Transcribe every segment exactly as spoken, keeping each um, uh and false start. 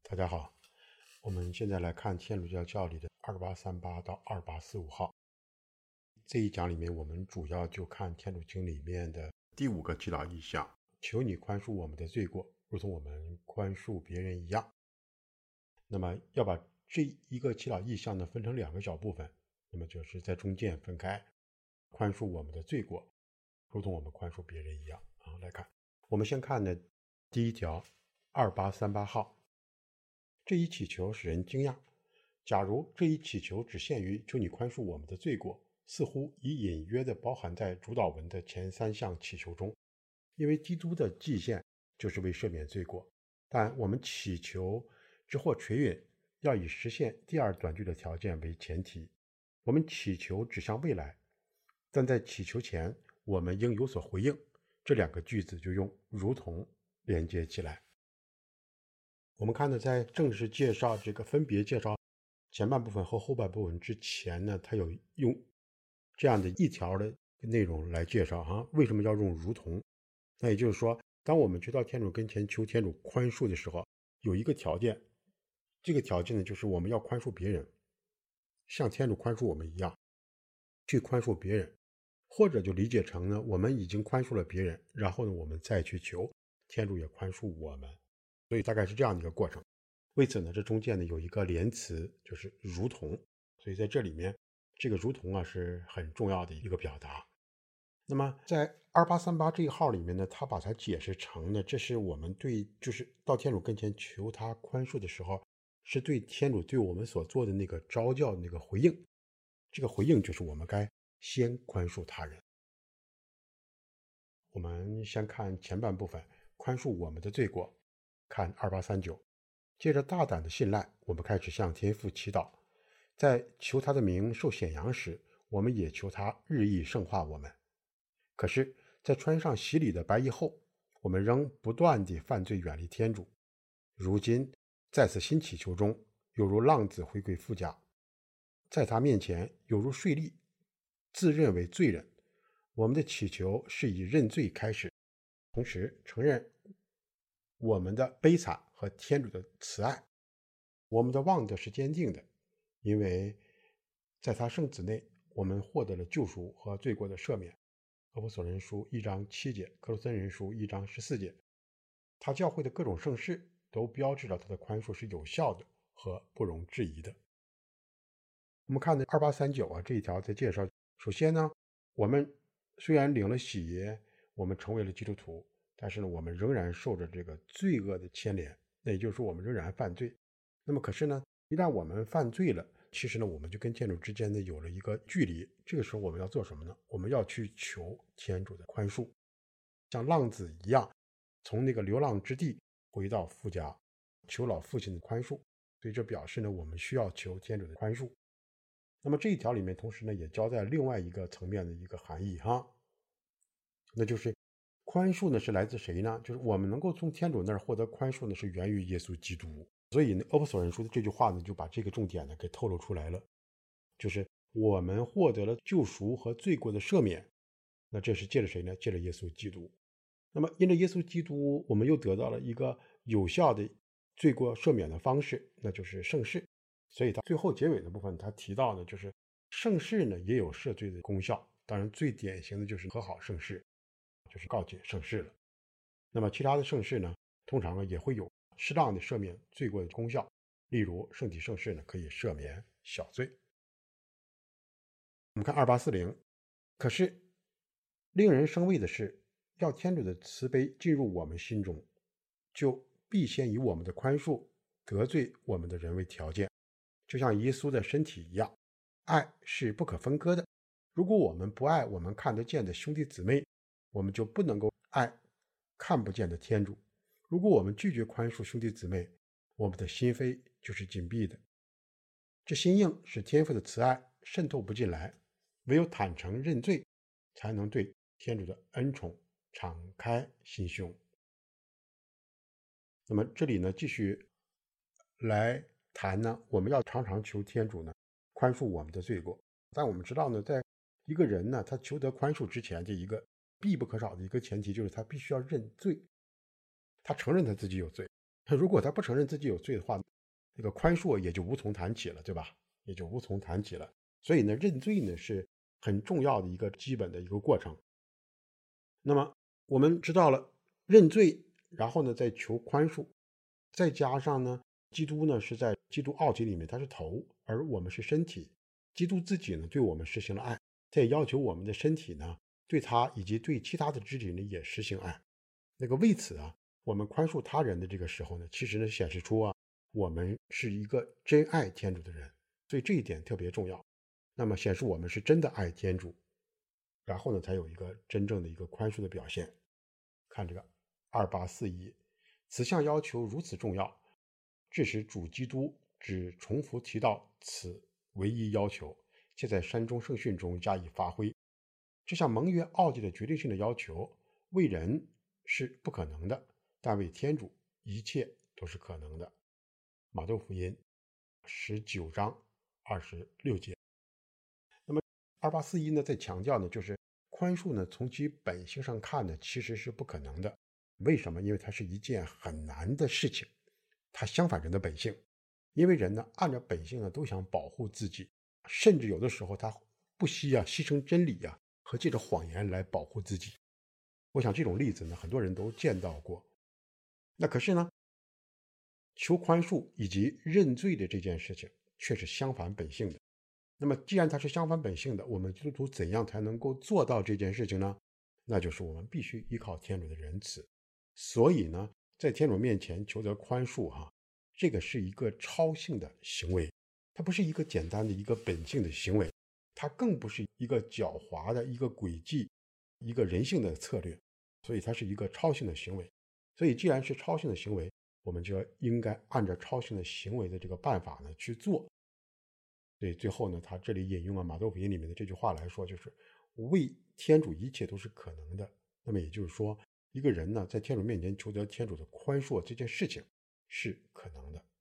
大家好，我们现在来看天主教教理的二八三八到二八四五号。这一讲里面，我们主要就看天主经里面的第五个祈祷意向，求你宽恕我们的罪过，如同我们宽恕别人一样。那么要把这一个祈祷意向呢分成两个小部分，那么就是在中间分开，宽恕我们的罪过，如同我们宽恕别人一样啊。来看，我们先看呢第一条二八三八号。这一祈求使人惊讶，假如这一祈求只限于求你宽恕我们的罪过，似乎已隐约地包含在主祷文的前三项祈求中，因为基督的祭献就是为赦免罪过，但我们祈求之或垂允要以实现第二短句的条件为前提。我们祈求指向未来，但在祈求前我们应有所回应，这两个句子就用如同连接起来。我们看呢，在正式介绍这个分别介绍前半部分和后半部分之前呢，它有用这样的一条的内容来介绍哈，为什么要用如同？那也就是说，当我们去到天主跟前求天主宽恕的时候，有一个条件，这个条件呢，就是我们要宽恕别人，像天主宽恕我们一样去宽恕别人，或者就理解成呢，我们已经宽恕了别人，然后呢，我们再去求天主也宽恕我们。所以大概是这样的一个过程。为此呢，这中间呢有一个连词，就是如同，所以在这里面这个如同啊是很重要的一个表达。那么在二八三八这一号里面呢，他把它解释成呢，这是我们对就是到天主跟前求他宽恕的时候，是对天主对我们所做的那个召教那个回应，这个回应就是我们该先宽恕他人。我们先看前半部分，宽恕我们的罪过，看二八三九。借着大胆的信赖，我们开始向天父祈祷，在求他的名受显扬时，我们也求他日益圣化我们。可是在穿上洗礼的白衣后，我们仍不断地犯罪远离天主。如今在此新祈求中，犹如浪子回归父家，在他面前犹如税吏，自认为罪人。我们的祈求是以认罪开始，同时承认我们的悲惨和天主的慈爱。我们的望德是坚定的，因为在他圣子内，我们获得了救赎和罪过的赦免。厄弗所人书一章七节，克罗森人书一章十四节。他教会的各种圣事都标志着他的宽恕是有效的和不容置疑的。我们看的二八三九啊这一条在介绍，首先呢，我们虽然领了洗耶，我们成为了基督徒，但是呢，我们仍然受着这个罪恶的牵连，那也就是说我们仍然犯罪。那么可是呢，一旦我们犯罪了，其实呢，我们就跟天主之间呢有了一个距离。这个时候我们要做什么呢？我们要去求天主的宽恕，像浪子一样，从那个流浪之地回到父家，求老父亲的宽恕。所以这表示呢，我们需要求天主的宽恕。那么这一条里面，同时呢，也交代另外一个层面的一个含义哈，那就是宽恕呢是来自谁呢？就是我们能够从天主那儿获得宽恕呢，是源于耶稣基督。所以呢，厄弗所人书的这句话呢，就把这个重点呢给透露出来了，就是我们获得了救赎和罪过的赦免，那这是借着谁呢？借着耶稣基督。那么因着耶稣基督，我们又得到了一个有效的罪过赦免的方式，那就是圣事。所以他最后结尾的部分他提到呢，就是圣事呢也有赦罪的功效，当然最典型的就是和好圣事，就是告解圣事了。那么其他的圣事呢，通常呢也会有适当的赦免罪过的功效，例如圣体圣事呢可以赦免小罪。我们看二八四零，可是令人生畏的是，要天主的慈悲进入我们心中，就必先以我们的宽恕得罪我们的人为条件，就像耶稣的身体一样，爱是不可分割的。如果我们不爱我们看得见的兄弟姊妹，我们就不能够爱看不见的天主。如果我们拒绝宽恕兄弟姊妹，我们的心扉就是紧闭的。这心硬使天父的慈爱渗透不进来，唯有坦诚认罪，才能对天主的恩宠敞开心胸。那么这里呢，继续来谈呢，我们要常常求天主呢宽恕我们的罪过。但我们知道呢，在一个人呢，他求得宽恕之前，这一个必不可少的一个前提就是他必须要认罪，他承认他自己有罪。 如果他不承认自己有罪的话，那个宽恕也就无从谈起了，对吧？也就无从谈起了。所以呢，认罪呢是很重要的一个基本的一个过程。那么我们知道了认罪，然后呢再求宽恕，再加上呢，基督呢是在基督奥体里面他是头，而我们是身体。基督自己呢对我们实行了爱，他也要求我们的身体呢对他以及对其他的肢体呢也实行爱。那个为此啊，我们宽恕他人的这个时候呢，其实呢显示出啊，我们是一个真爱天主的人，所以这一点特别重要。那么显示我们是真的爱天主，然后呢才有一个真正的一个宽恕的表现。看这个二八四一，此项要求如此重要，致使主基督只重复提到此唯一要求，且在山中圣训中加以发挥。这项盟约奥迹的决定性的要求，为人是不可能的，但为天主一切都是可能的。马窦福音十九章二十六节。那么二八四一呢，在强调呢，就是宽恕呢，从其本性上看呢，其实是不可能的。为什么？因为它是一件很难的事情，它相反人的本性。因为人呢，按照本性呢，都想保护自己，甚至有的时候他不惜啊，牺牲真理啊，和借着谎言来保护自己。我想这种例子呢，很多人都见到过。那可是呢，求宽恕以及认罪的这件事情却是相反本性的。那么既然它是相反本性的，我们基督徒怎样才能够做到这件事情呢？那就是我们必须依靠天主的仁慈。所以呢，在天主面前求得宽恕哈、啊，这个是一个超性的行为，它不是一个简单的一个本性的行为，它更不是一个狡猾的一个诡计，一个人性的策略，所以它是一个超性的行为。所以既然是超性的行为，我们就要应该按照超性的行为的这个办法呢去做。所以最后呢，他这里引用了马窦福音里面的这句话来说，就是为天主一切都是可能的。那么也就是说，一个人呢在天主面前求得天主的宽恕这件事情是可能的。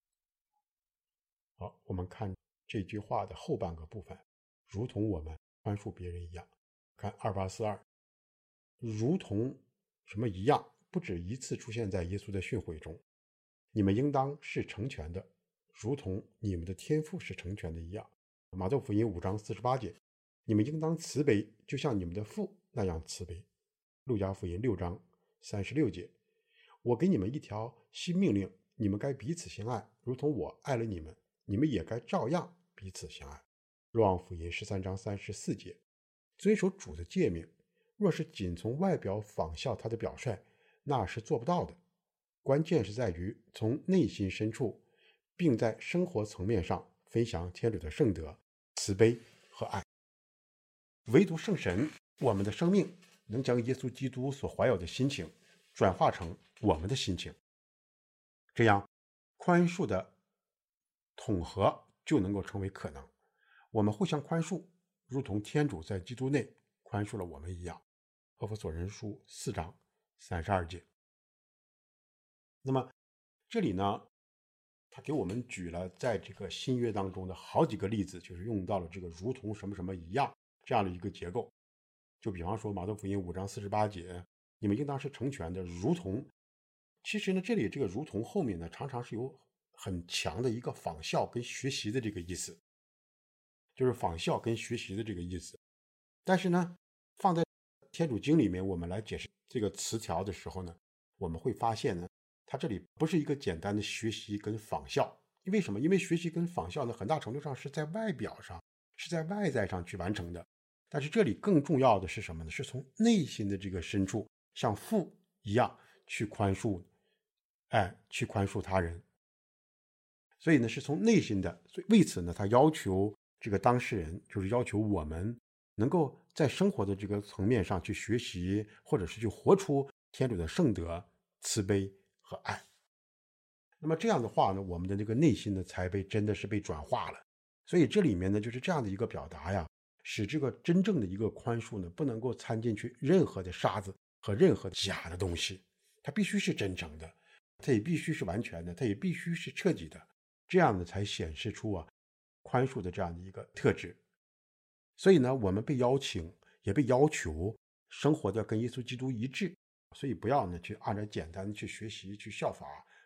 好，我们看这句话的后半个部分，如同我们宽恕别人一样。看二八四二，如同什么一样，不止一次出现在耶稣的训诲中。你们应当是成全的，如同你们的天父是成全的一样。马窦福音五章四十八节，你们应当慈悲，就像你们的父那样慈悲。路加福音六章三十六节，我给你们一条新命令，你们该彼此相爱，如同我爱了你们，你们也该照样彼此相爱。若望福音十三章三十四节，遵守主的诫命，若是仅从外表仿效他的表率，那是做不到的。关键是在于从内心深处，并在生活层面上分享天主的圣德、慈悲和爱。唯独圣神，我们的生命能将耶稣基督所怀有的心情转化成我们的心情，这样宽恕的统合就能够成为可能。我们互相宽恕，如同天主在基督内宽恕了我们一样。厄弗所人书四章三十二节。那么这里呢，他给我们举了在这个新约当中的好几个例子，就是用到了这个如同什么什么一样这样的一个结构。就比方说马窦福音五章四十八节，你们应当是成全的，如同。其实呢，这里这个如同后面呢，常常是有很强的一个仿效跟学习的这个意思，就是仿效跟学习的这个意思。但是呢，放在天主经里面，我们来解释这个词条的时候呢，我们会发现呢，它这里不是一个简单的学习跟仿效。因为什么？因为学习跟仿效呢，很大程度上是在外表上，是在外在上去完成的。但是这里更重要的是什么呢？是从内心的这个深处，像父一样去宽恕，哎，去宽恕他人。所以呢，是从内心的。所以为此呢，他要求这个当事人，就是要求我们能够在生活的这个层面上去学习，或者是去活出天主的圣德、慈悲和爱。那么这样的话呢，我们的这个内心呢，才被真的是被转化了。所以这里面呢，就是这样的一个表达呀，使这个真正的一个宽恕呢，不能够掺进去任何的沙子和任何假的东西，它必须是真诚的，它也必须是完全的，它也必须是彻底的，这样呢才显示出啊宽恕的这样的一个特质。所以呢，我们被邀请也被要求生活的跟耶稣基督一致，所以不要呢去按照简单的去学习去效法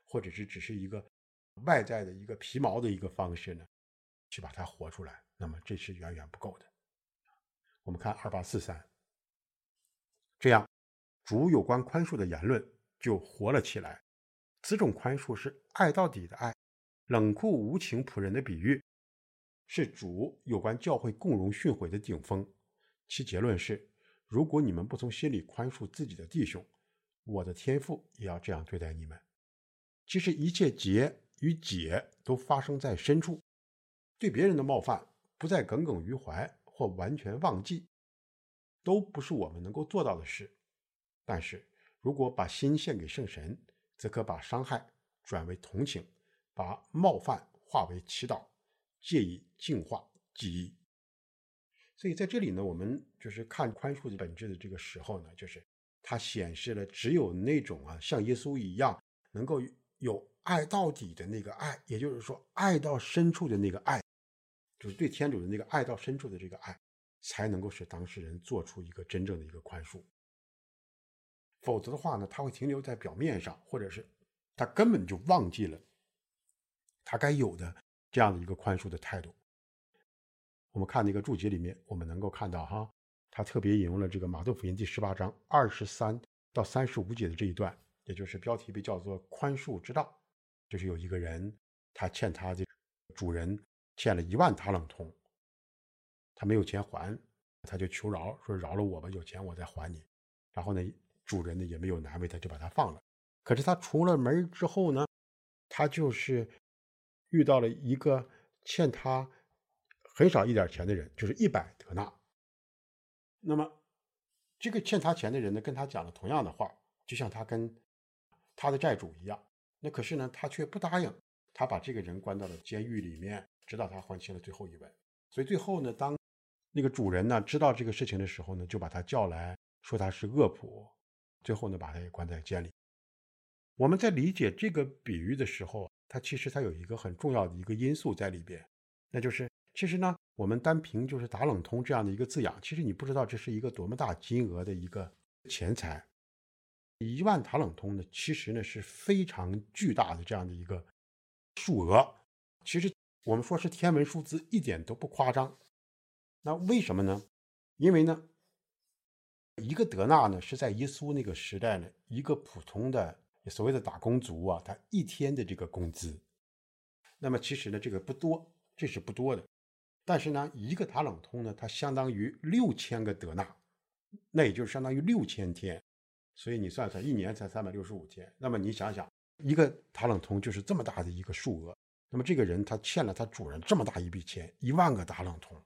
或者是只是一个外在的一个皮毛的一个方式呢，去把它活出来，那么这是远远不够的。我们看二八四三，这样主有关宽恕的言论就活了起来。此种宽恕是爱到底的爱，冷酷无情仆人的比喻，是主有关教会共荣训诲的顶峰。其结论是，如果你们不从心里宽恕自己的弟兄，我的天父也要这样对待你们。其实一切结与解都发生在深处，对别人的冒犯不再耿耿于怀或完全忘记，都不是我们能够做到的事。但是如果把心献给圣神，则可把伤害转为同情，把冒犯化为祈祷，借以净化记忆。所以在这里呢，我们就是看宽恕的本质的这个时候呢，就是它显示了只有那种啊像耶稣一样能够有爱到底的那个爱，也就是说爱到深处的那个爱，就是对天主的那个爱到深处的这个爱，才能够使当事人做出一个真正的一个宽恕。否则的话呢，他会停留在表面上，或者是他根本就忘记了他该有的这样的一个宽恕的态度。我们看那个注解里面，我们能够看到哈，他特别引用了这个马窦福音第十八章二十三到三十五节的这一段，也就是标题被叫做宽恕之道。就是有一个人，他欠他的主人欠了一万塔冷通，他没有钱还，他就求饶，说饶了我吧，有钱我再还你。然后呢，主人呢也没有难为他，就把他放了。可是他出了门之后呢，他就是遇到了一个欠他很少一点钱的人，就是一百德纳。那么这个欠他钱的人呢，跟他讲了同样的话，就像他跟他的债主一样。那可是呢，他却不答应，他把这个人关到了监狱里面，直到他还清了最后一文。所以最后呢，当那个主人呢知道这个事情的时候呢，就把他叫来，说他是恶仆，最后呢把他也关在监里。我们在理解这个比喻的时候，它其实它有一个很重要的一个因素在里边，那就是其实呢，我们单凭就是打冷通这样的一个字样，其实你不知道这是一个多么大金额的一个钱财。一万塔冷通呢，其实呢是非常巨大的这样的一个数额，其实我们说是天文数字，一点都不夸张。那为什么呢？因为呢，一个德纳呢是在耶稣那个时代呢，一个普通的所谓的打工族啊，他一天的这个工资。那么其实呢，这个不多，这是不多的。但是呢，一个塔冷通呢，它相当于六千个德纳，那也就是相当于六千天。所以你算算，一年才三百六十五天。那么你想想，一个塔冷通就是这么大的一个数额。那么这个人他欠了他主人这么大一笔钱，一万个塔冷通。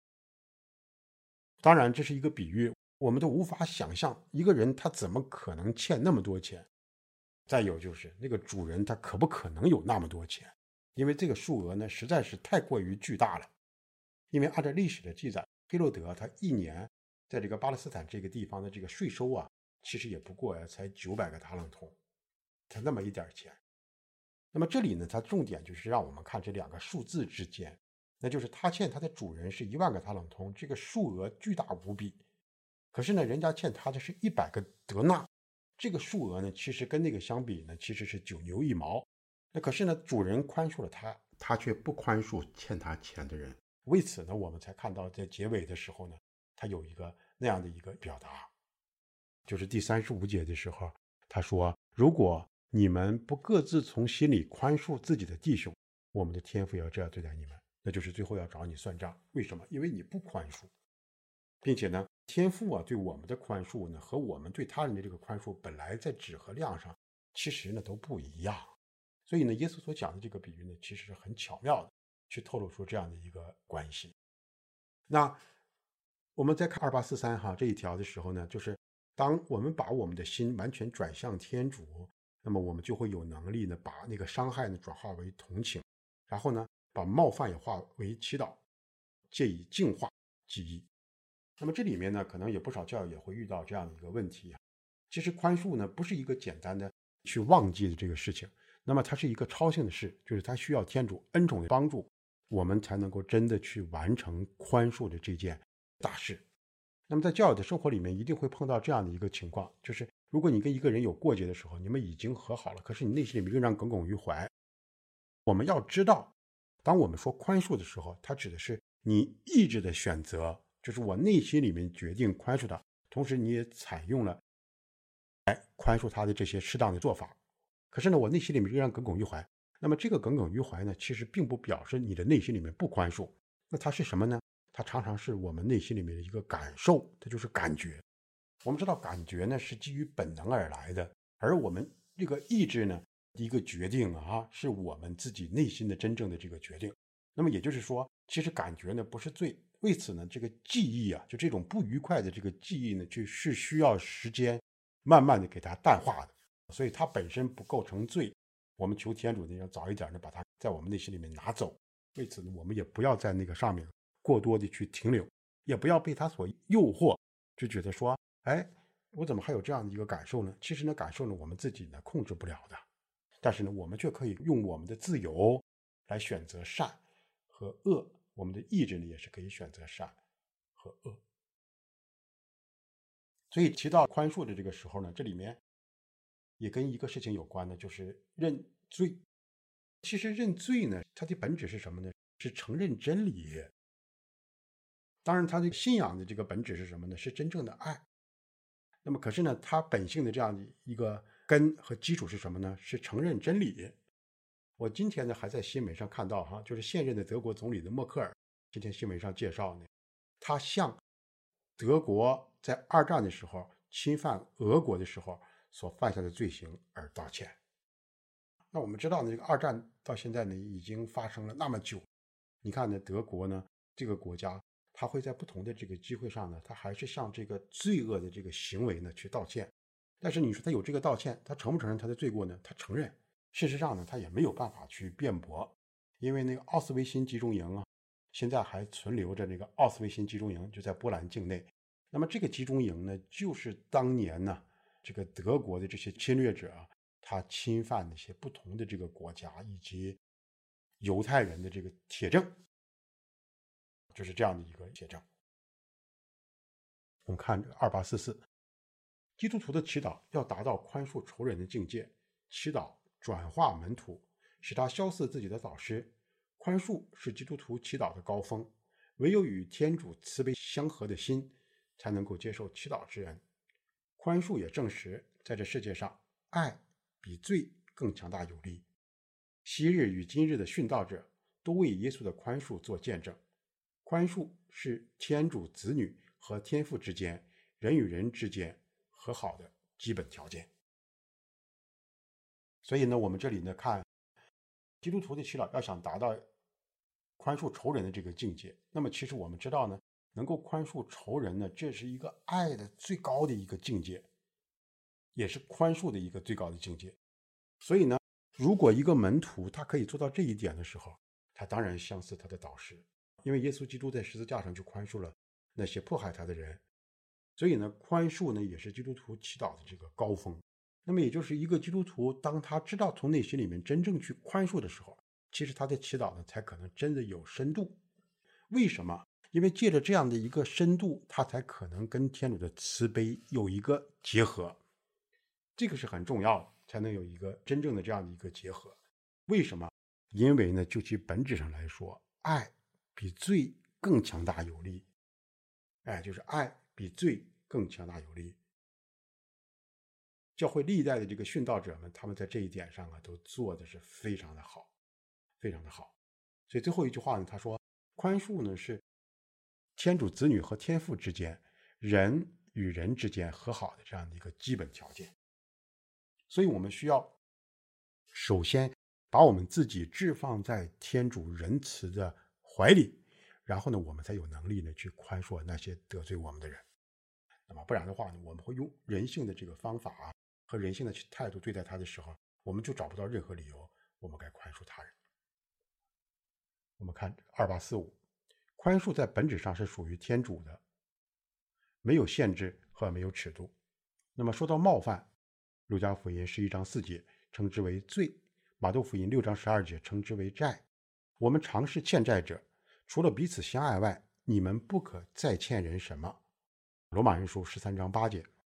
当然这是一个比喻，我们都无法想象一个人他怎么可能欠那么多钱。再有就是那个主人他可不可能有那么多钱，因为这个数额呢实在是太过于巨大了。因为按照历史的记载，黑洛德他一年在这个巴勒斯坦这个地方的这个税收啊，其实也不过呀才九百个塔冷通，才那么一点钱。那么这里呢，它重点就是让我们看这两个数字之间，那就是他欠他的主人是一万个塔冷通，这个数额巨大无比。可是呢，人家欠他的是一百个德纳，这个数额呢，其实跟那个相比呢，其实是九牛一毛。那可是呢，主人宽恕了他，他却不宽恕欠他钱的人。为此呢，我们才看到在结尾的时候呢，他有一个那样的一个表达，就是第三十五节的时候，他说：如果你们不各自从心里宽恕自己的弟兄，我们的天父要这样对待你们，那就是最后要找你算账。为什么？因为你不宽恕，并且呢，天父啊对我们的宽恕呢，和我们对他人的这个宽恕，本来在质和量上其实呢都不一样。所以呢，耶稣所讲的这个比喻呢，其实是很巧妙的去透露出这样的一个关系。那我们在看二八四三哈这一条的时候呢，就是当我们把我们的心完全转向天主，那么我们就会有能力呢，把那个伤害呢转化为同情，然后呢，把冒犯也化为祈祷，借以净化记忆。那么这里面呢，可能有不少教友也会遇到这样的一个问题。其实宽恕呢，不是一个简单的去忘记的这个事情，那么它是一个超性的事，就是它需要天主恩宠的帮助，我们才能够真的去完成宽恕的这件大事。那么在教友的生活里面，一定会碰到这样的一个情况，就是如果你跟一个人有过节的时候，你们已经和好了，可是你内心里面仍然耿耿于怀。我们要知道，当我们说宽恕的时候，它指的是你意志的选择，就是我内心里面决定宽恕他，同时你也采用了宽恕他的这些适当的做法。可是呢，我内心里面仍然耿耿于怀。那么这个耿耿于怀呢，其实并不表示你的内心里面不宽恕。那它是什么呢？它常常是我们内心里面的一个感受，它就是感觉。我们知道感觉呢是基于本能而来的，而我们这个意志呢，一个决定啊，是我们自己内心的真正的这个决定。那么也就是说，其实感觉呢不是罪，为此呢，这个记忆啊，就这种不愉快的这个记忆呢，就是需要时间慢慢的给它淡化的，所以它本身不构成罪。我们求天主呢，要早一点的把它在我们内心里面拿走。为此呢，我们也不要在那个上面过多的去停留，也不要被它所诱惑，就觉得说，哎，我怎么还有这样的一个感受呢？其实呢，感受呢，我们自己呢控制不了的，但是呢，我们却可以用我们的自由来选择善和恶，我们的意志呢也是可以选择善和恶。所以提到宽恕的这个时候呢，这里面也跟一个事情有关的，就是认罪。其实认罪呢，它的本质是什么呢？是承认真理。当然，它的信仰的这个本质是什么呢？是真正的爱。那么可是呢，它本性的这样的一个根和基础是什么呢？是承认真理。我今天呢还在新闻上看到哈，就是现任的德国总理的默克尔，今天新闻上介绍呢，他向德国在二战的时候侵犯俄国的时候所犯下的罪行而道歉。那我们知道呢，这个二战到现在呢已经发生了那么久，你看呢，德国呢这个国家，他会在不同的这个机会上呢，他还是向这个罪恶的这个行为呢去道歉。但是你说他有这个道歉，他承不承认他的罪过呢？他承认。事实上呢，他也没有办法去辩驳，因为那个奥斯维辛集中营啊，现在还存留着那个奥斯维辛集中营，就在波兰境内。那么这个集中营呢，就是当年呢这个德国的这些侵略者啊，他侵犯那些不同的这个国家以及犹太人的这个铁证，就是这样的一个铁证。我们看二八四四，基督徒的祈祷要达到宽恕仇人的境界，祈祷转化门徒，使他消似自己的导师。宽恕是基督徒祈祷的高峰，唯有与天主慈悲相合的心，才能够接受祈祷之恩。宽恕也证实，在这世界上，爱比罪更强大有力。昔日与今日的殉道者都为耶稣的宽恕做见证。宽恕是天主子女和天父之间、人与人之间和好的基本条件。所以呢，我们这里呢看基督徒的祈祷要想达到宽恕仇人的这个境界，那么其实我们知道呢，能够宽恕仇人呢，这是一个爱的最高的一个境界，也是宽恕的一个最高的境界。所以呢，如果一个门徒他可以做到这一点的时候，他当然相似他的导师，因为耶稣基督在十字架上就宽恕了那些迫害他的人。所以呢，宽恕呢也是基督徒祈祷的这个高峰。那么也就是一个基督徒，当他知道从内心里面真正去宽恕的时候，其实他的祈祷呢才可能真的有深度。为什么？因为借着这样的一个深度，他才可能跟天主的慈悲有一个结合。这个是很重要的，才能有一个真正的这样的一个结合。为什么？因为呢，就其本质上来说，爱比罪更强大有力。哎，就是爱比罪更强大有力。教会历代的这个殉道者们，他们在这一点上啊，都做的是非常的好，非常的好。所以最后一句话呢，他说，宽恕呢是天主子女和天父之间、人与人之间和好的这样的一个基本条件。所以我们需要首先把我们自己置放在天主仁慈的怀里，然后呢，我们才有能力呢去宽恕那些得罪我们的人。那么不然的话呢，我们会用人性的这个方法啊和人性的态度对待他的时候，我们就找不到任何理由我们该宽恕他人。我们看二八四五，宽恕在本质上是属于天主的，没有限制和没有尺度。那么说到冒犯，路加福音十一章四节称之为罪，马窦福音六章十二节称之为债。我们常是欠债者，除了彼此相爱外，你们不可再欠人什么。罗马人书十三章八节。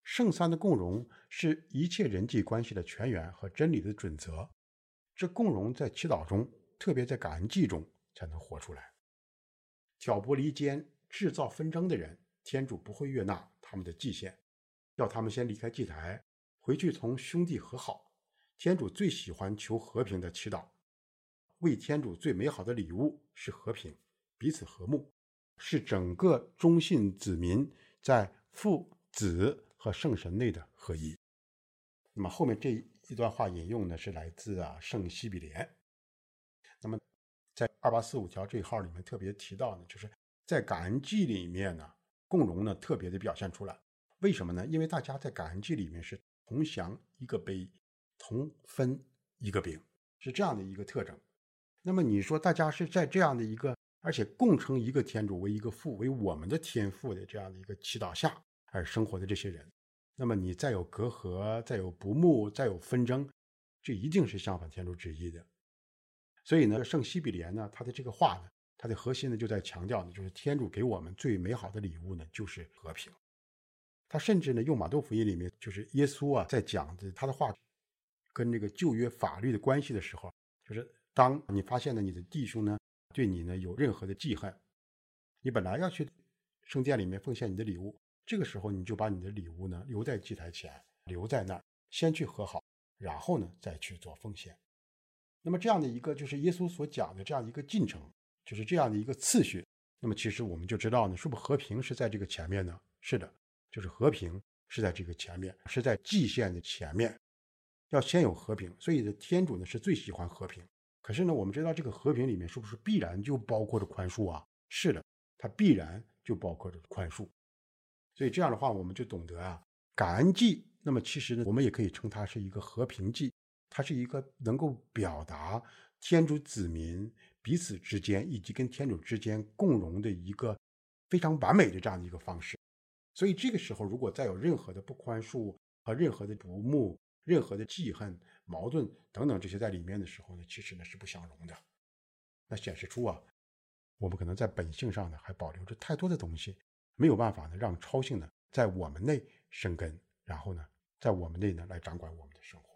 圣三的共融是一切人际关系的泉源和真理的准则。这共融在祈祷中，特别在感恩祭中才能活出来。挑拨离间、制造纷争的人，天主不会悦纳他们的祭献，要他们先离开祭台，回去同兄弟和好。天主最喜欢求和平的祈祷，为天主最美好的礼物是和平，彼此和睦，是整个忠信子民在父、子和圣神内的合一。那么后面这一段话引用呢，是来自啊圣西比莲。那么在二八四五条这一号里面特别提到呢，就是在感恩祭里面呢，共融呢特别的表现出来。为什么呢？因为大家在感恩祭里面是同享一个杯，同分一个饼，是这样的一个特征。那么你说大家是在这样的一个，而且共称一个天主为一个父，为我们的天父的这样的一个祈祷下而生活的这些人，那么你再有隔阂，再有不睦，再有纷争，这一定是相反天主旨意的。所以呢，圣西比莲呢，他的这个话呢，他的核心呢就在强调呢，就是天主给我们最美好的礼物呢，就是和平。他甚至呢，用马窦福音里面，就是耶稣啊，在讲的他的话跟这个旧约法律的关系的时候，就是当你发现了你的弟兄呢对你呢有任何的记恨，你本来要去圣殿里面奉献你的礼物，这个时候你就把你的礼物呢留在祭台前，留在那儿，先去和好，然后呢再去做奉献。那么这样的一个就是耶稣所讲的这样一个进程，就是这样的一个次序，那么其实我们就知道呢，是不是和平是在这个前面呢？是的，就是和平是在这个前面，是在祭献的前面，要先有和平。所以的天主呢是最喜欢和平。可是呢，我们知道这个和平里面是不是必然就包括着宽恕啊？是的，它必然就包括着宽恕。所以这样的话，我们就懂得啊，感恩祭，那么其实呢，我们也可以称它是一个和平祭，它是一个能够表达天主子民彼此之间以及跟天主之间共融的一个非常完美的这样的一个方式。所以这个时候，如果再有任何的不宽恕和任何的不睦、任何的记恨、矛盾等等这些在里面的时候呢，其实呢是不相容的。那显示出啊，我们可能在本性上呢还保留着太多的东西，没有办法呢让超性呢在我们内生根，然后呢在我们内呢来掌管我们的生活。